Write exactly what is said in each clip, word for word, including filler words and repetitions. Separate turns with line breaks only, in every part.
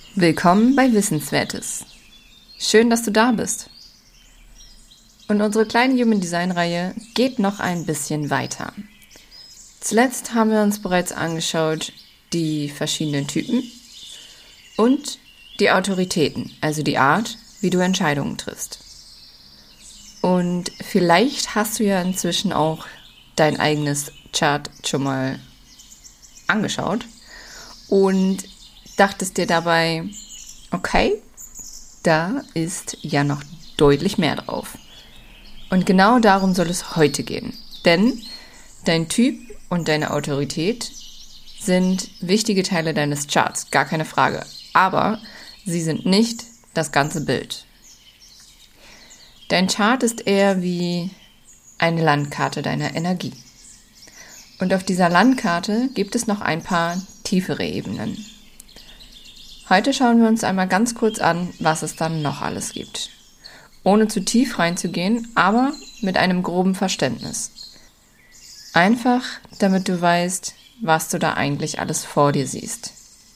Willkommen bei Wissenswertes. Schön, dass du da bist. Und unsere kleine Human Design Reihe geht noch ein bisschen weiter. Zuletzt haben wir uns bereits angeschaut die verschiedenen Typen und die Autoritäten, also die Art, wie du Entscheidungen triffst. Und vielleicht hast du ja inzwischen auch dein eigenes Chart schon mal angeschaut und dachtest dir dabei, okay, da ist ja noch deutlich mehr drauf. Und genau darum soll es heute gehen. Denn dein Typ und deine Autorität sind wichtige Teile deines Charts, gar keine Frage. Aber sie sind nicht das ganze Bild. Dein Chart ist eher wie eine Landkarte deiner Energie. Und auf dieser Landkarte gibt es noch ein paar tiefere Ebenen. Heute schauen wir uns einmal ganz kurz an, was es dann noch alles gibt. Ohne zu tief reinzugehen, aber mit einem groben Verständnis. Einfach, damit du weißt, was du da eigentlich alles vor dir siehst.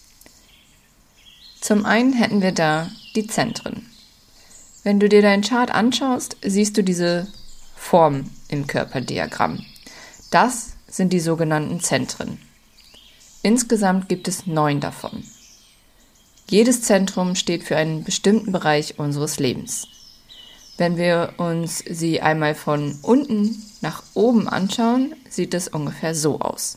Zum einen hätten wir da die Zentren. Wenn du dir deinen Chart anschaust, siehst du diese Form im Körperdiagramm. Das sind die sogenannten Zentren. Insgesamt gibt es neun davon. Jedes Zentrum steht für einen bestimmten Bereich unseres Lebens. Wenn wir uns sie einmal von unten nach oben anschauen, sieht es ungefähr so aus.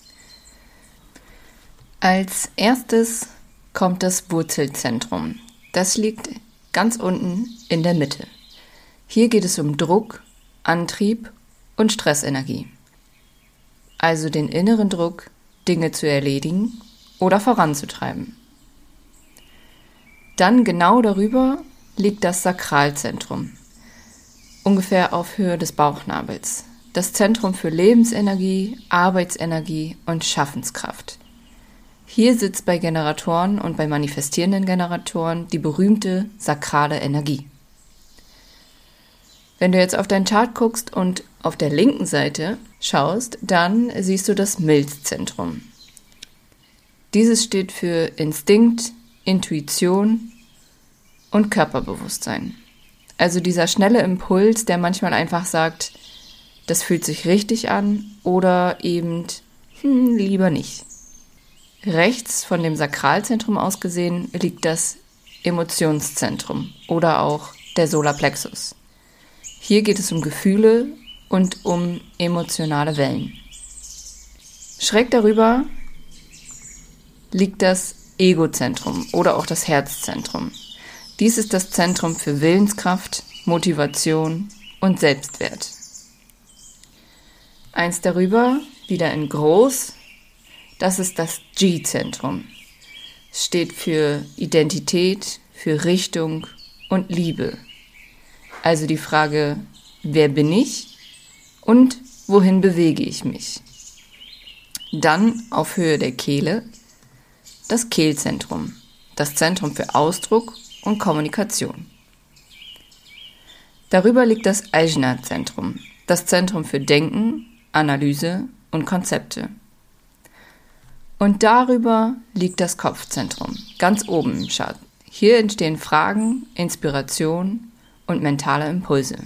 Als erstes kommt das Wurzelzentrum. Das liegt ganz unten in der Mitte. Hier geht es um Druck, Antrieb und Stressenergie. Also den inneren Druck, Dinge zu erledigen oder voranzutreiben. Dann genau darüber liegt das Sakralzentrum, ungefähr auf Höhe des Bauchnabels. Das Zentrum für Lebensenergie, Arbeitsenergie und Schaffenskraft. Hier sitzt bei Generatoren und bei manifestierenden Generatoren die berühmte sakrale Energie. Wenn du jetzt auf dein Chart guckst und auf der linken Seite schaust, dann siehst du das Milzzentrum. Dieses steht für Instinkt, Intuition und Körperbewusstsein. Also dieser schnelle Impuls, der manchmal einfach sagt, das fühlt sich richtig an oder eben hm, lieber nicht. Rechts von dem Sakralzentrum aus gesehen liegt das Emotionszentrum oder auch der Solarplexus. Hier geht es um Gefühle und um emotionale Wellen. Schräg darüber liegt das Egozentrum oder auch das Herzzentrum. Dies ist das Zentrum für Willenskraft, Motivation und Selbstwert. Eins darüber, wieder in groß, das ist das G-Zentrum. Es steht für Identität, für Richtung und Liebe. Also die Frage, wer bin ich und wohin bewege ich mich? Dann auf Höhe der Kehle das Kehlzentrum, das Zentrum für Ausdruck und Kommunikation. Darüber liegt das Ajna-Zentrum, das Zentrum für Denken, Analyse und Konzepte. Und darüber liegt das Kopfzentrum, ganz oben im Chart. Hier entstehen Fragen, Inspiration und mentale Impulse.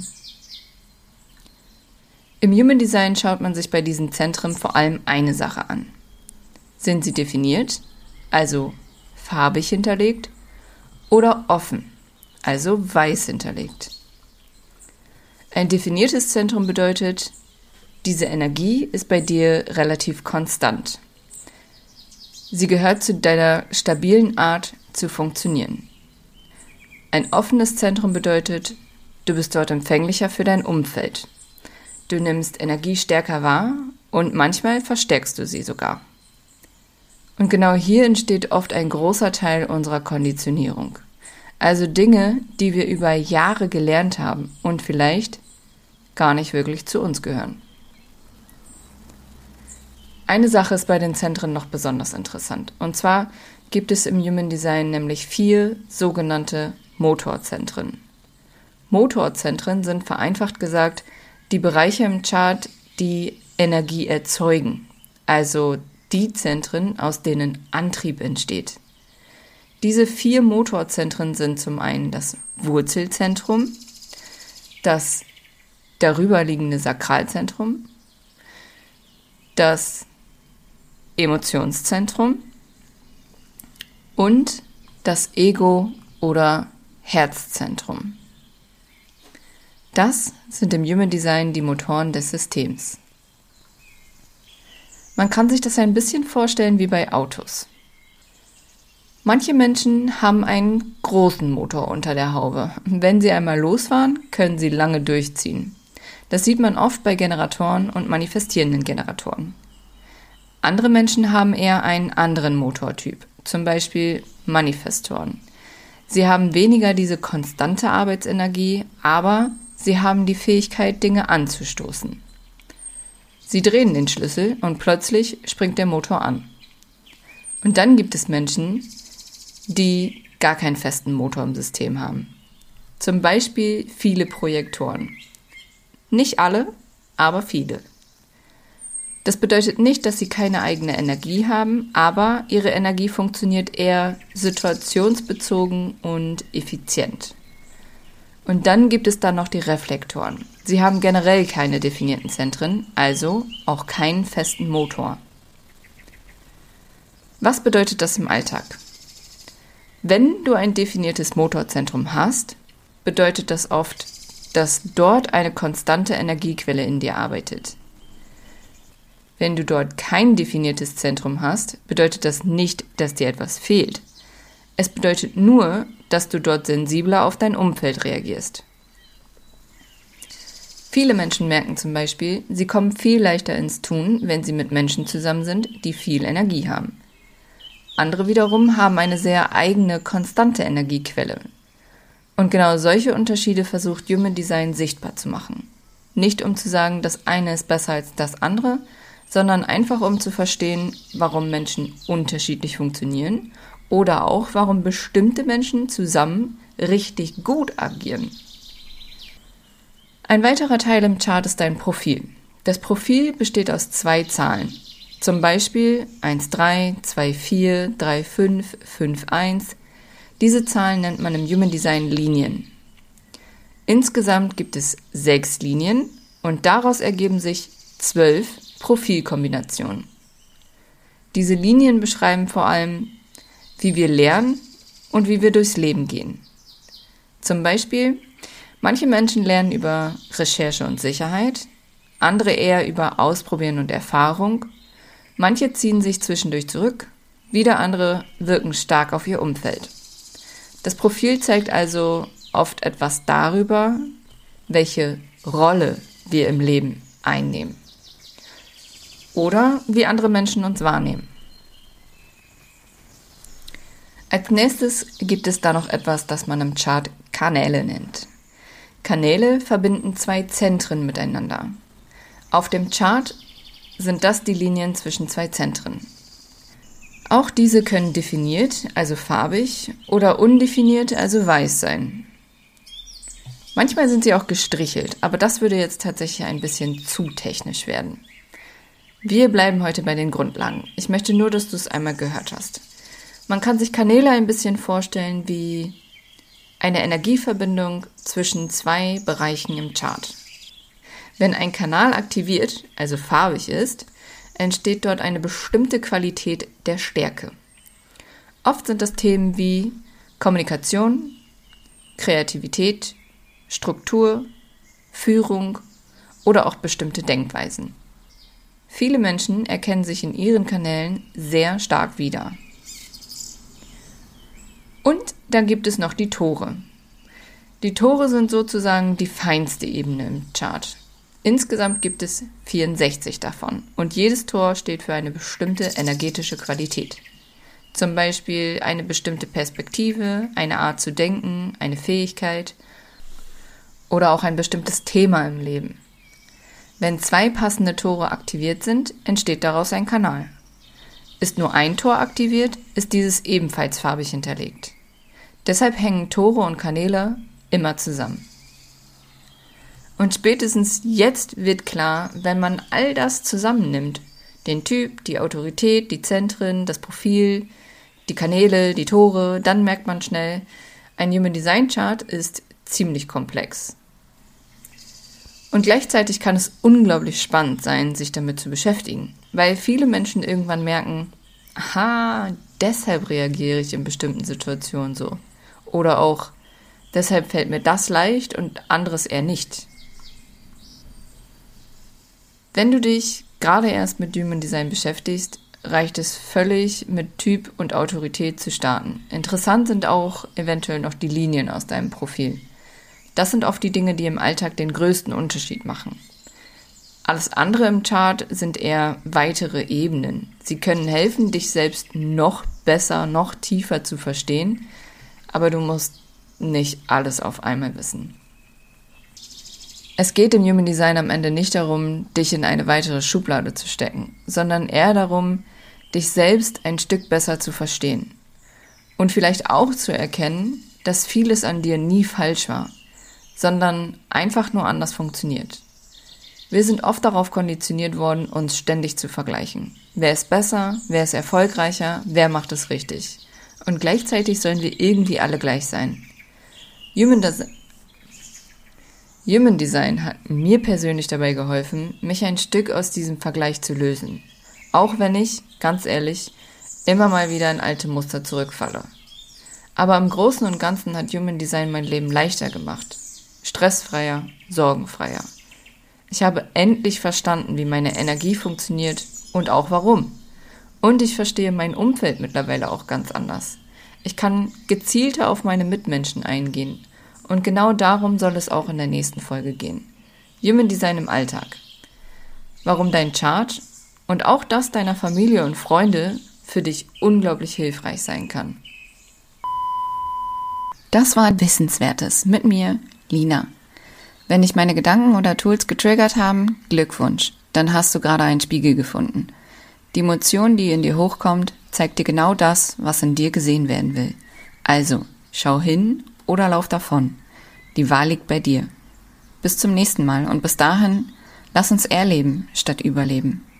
Im Human Design schaut man sich bei diesen Zentren vor allem eine Sache an. Sind sie definiert, also farbig hinterlegt, oder offen, also weiß hinterlegt? Ein definiertes Zentrum bedeutet, diese Energie ist bei dir relativ konstant. Sie gehört zu deiner stabilen Art zu funktionieren. Ein offenes Zentrum bedeutet, du bist dort empfänglicher für dein Umfeld. Du nimmst Energie stärker wahr und manchmal verstärkst du sie sogar. Und genau hier entsteht oft ein großer Teil unserer Konditionierung. Also Dinge, die wir über Jahre gelernt haben und vielleicht gar nicht wirklich zu uns gehören. Eine Sache ist bei den Zentren noch besonders interessant. Und zwar gibt es im Human Design nämlich vier sogenannte Motorzentren. Motorzentren sind vereinfacht gesagt die Bereiche im Chart, die Energie erzeugen. Also die Zentren, aus denen Antrieb entsteht. Diese vier Motorzentren sind zum einen das Wurzelzentrum, das darüberliegende Sakralzentrum, das Emotionszentrum und das Ego- oder Herzzentrum. Das sind im Human Design die Motoren des Systems. Man kann sich das ein bisschen vorstellen wie bei Autos. Manche Menschen haben einen großen Motor unter der Haube. Wenn sie einmal losfahren, können sie lange durchziehen. Das sieht man oft bei Generatoren und manifestierenden Generatoren. Andere Menschen haben eher einen anderen Motortyp, zum Beispiel Manifestoren. Sie haben weniger diese konstante Arbeitsenergie, aber sie haben die Fähigkeit, Dinge anzustoßen. Sie drehen den Schlüssel und plötzlich springt der Motor an. Und dann gibt es Menschen, die gar keinen festen Motor im System haben. Zum Beispiel viele Projektoren. Nicht alle, aber viele. Das bedeutet nicht, dass sie keine eigene Energie haben, aber ihre Energie funktioniert eher situationsbezogen und effizient. Und dann gibt es dann noch die Reflektoren. Sie haben generell keine definierten Zentren, also auch keinen festen Motor. Was bedeutet das im Alltag? Wenn du ein definiertes Motorzentrum hast, bedeutet das oft, dass dort eine konstante Energiequelle in dir arbeitet. Wenn du dort kein definiertes Zentrum hast, bedeutet das nicht, dass dir etwas fehlt. Es bedeutet nur, dass du dort sensibler auf dein Umfeld reagierst. Viele Menschen merken zum Beispiel, sie kommen viel leichter ins Tun, wenn sie mit Menschen zusammen sind, die viel Energie haben. Andere wiederum haben eine sehr eigene, konstante Energiequelle. Und genau solche Unterschiede versucht Human Design sichtbar zu machen. Nicht um zu sagen, das eine ist besser als das andere, sondern einfach um zu verstehen, warum Menschen unterschiedlich funktionieren oder auch, warum bestimmte Menschen zusammen richtig gut agieren. Ein weiterer Teil im Chart ist dein Profil. Das Profil besteht aus zwei Zahlen. Zum Beispiel eins drei, zwei vier, drei fünf, fünf eins. Diese Zahlen nennt man im Human Design Linien. Insgesamt gibt es sechs Linien und daraus ergeben sich zwölf Profilkombinationen. Diese Linien beschreiben vor allem, wie wir lernen und wie wir durchs Leben gehen. Zum Beispiel, manche Menschen lernen über Recherche und Sicherheit, andere eher über Ausprobieren und Erfahrung. Manche ziehen sich zwischendurch zurück, wieder andere wirken stark auf ihr Umfeld. Das Profil zeigt also oft etwas darüber, welche Rolle wir im Leben einnehmen oder wie andere Menschen uns wahrnehmen. Als nächstes gibt es da noch etwas, das man im Chart Kanäle nennt. Kanäle verbinden zwei Zentren miteinander. Auf dem Chart sind das die Linien zwischen zwei Zentren. Auch diese können definiert, also farbig, oder undefiniert, also weiß sein. Manchmal sind sie auch gestrichelt, aber das würde jetzt tatsächlich ein bisschen zu technisch werden. Wir bleiben heute bei den Grundlagen. Ich möchte nur, dass du es einmal gehört hast. Man kann sich Kanäle ein bisschen vorstellen wie eine Energieverbindung zwischen zwei Bereichen im Chart. Wenn ein Kanal aktiviert, also farbig ist, entsteht dort eine bestimmte Qualität der Stärke. Oft sind das Themen wie Kommunikation, Kreativität, Struktur, Führung oder auch bestimmte Denkweisen. Viele Menschen erkennen sich in ihren Kanälen sehr stark wieder. Und dann gibt es noch die Tore. Die Tore sind sozusagen die feinste Ebene im Chart. Insgesamt gibt es vierundsechzig davon und jedes Tor steht für eine bestimmte energetische Qualität. Zum Beispiel eine bestimmte Perspektive, eine Art zu denken, eine Fähigkeit oder auch ein bestimmtes Thema im Leben. Wenn zwei passende Tore aktiviert sind, entsteht daraus ein Kanal. Ist nur ein Tor aktiviert, ist dieses ebenfalls farbig hinterlegt. Deshalb hängen Tore und Kanäle immer zusammen. Und spätestens jetzt wird klar, wenn man all das zusammennimmt, den Typ, die Autorität, die Zentren, das Profil, die Kanäle, die Tore, dann merkt man schnell, ein Human Design Chart ist ziemlich komplex. Und gleichzeitig kann es unglaublich spannend sein, sich damit zu beschäftigen, weil viele Menschen irgendwann merken, aha, deshalb reagiere ich in bestimmten Situationen so. Oder auch, deshalb fällt mir das leicht und anderes eher nicht. Wenn du dich gerade erst mit Human Design beschäftigst, reicht es völlig, mit Typ und Autorität zu starten. Interessant sind auch eventuell noch die Linien aus deinem Profil. Das sind oft die Dinge, die im Alltag den größten Unterschied machen. Alles andere im Chart sind eher weitere Ebenen. Sie können helfen, dich selbst noch besser, noch tiefer zu verstehen, aber du musst nicht alles auf einmal wissen. Es geht im Human Design am Ende nicht darum, dich in eine weitere Schublade zu stecken, sondern eher darum, dich selbst ein Stück besser zu verstehen. Und vielleicht auch zu erkennen, dass vieles an dir nie falsch war, sondern einfach nur anders funktioniert. Wir sind oft darauf konditioniert worden, uns ständig zu vergleichen. Wer ist besser? Wer ist erfolgreicher? Wer macht es richtig? Und gleichzeitig sollen wir irgendwie alle gleich sein. Human Design Human Design hat mir persönlich dabei geholfen, mich ein Stück aus diesem Vergleich zu lösen. Auch wenn ich, ganz ehrlich, immer mal wieder in alte Muster zurückfalle. Aber im Großen und Ganzen hat Human Design mein Leben leichter gemacht. Stressfreier, sorgenfreier. Ich habe endlich verstanden, wie meine Energie funktioniert und auch warum. Und ich verstehe mein Umfeld mittlerweile auch ganz anders. Ich kann gezielter auf meine Mitmenschen eingehen. Und genau darum soll es auch in der nächsten Folge gehen. Human Design im Alltag. Warum dein Chart und auch das deiner Familie und Freunde für dich unglaublich hilfreich sein kann. Das war Wissenswertes mit mir, Lina. Wenn dich meine Gedanken oder Tools getriggert haben, Glückwunsch, dann hast du gerade einen Spiegel gefunden. Die Emotion, die in dir hochkommt, zeigt dir genau das, was in dir gesehen werden will. Also, schau hin oder lauf davon. Die Wahl liegt bei dir. Bis zum nächsten Mal und bis dahin, lass uns erleben statt überleben.